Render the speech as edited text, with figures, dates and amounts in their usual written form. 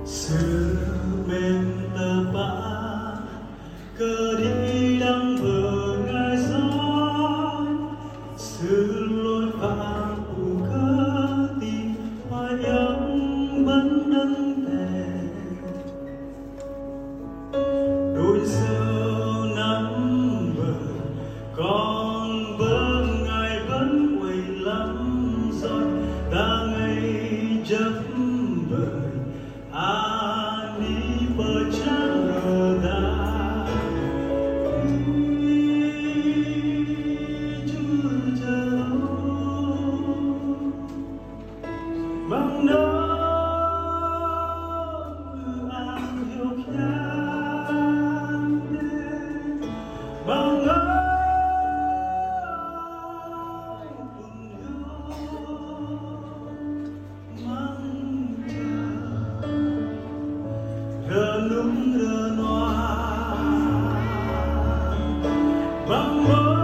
sự bên tờ ba cờ đi đang vờ ngài gió sự lối vào cùng cớ tìm hoa ấm vẫn nâng thề đôi dâu nắm bờ còn bờ ngài vẫn quay lắm rồi ta ngày giấc vời ani bercanda jujur bằng nơi anh hiểu khăn bằng nơi rờ nung rờ noa bằng mơ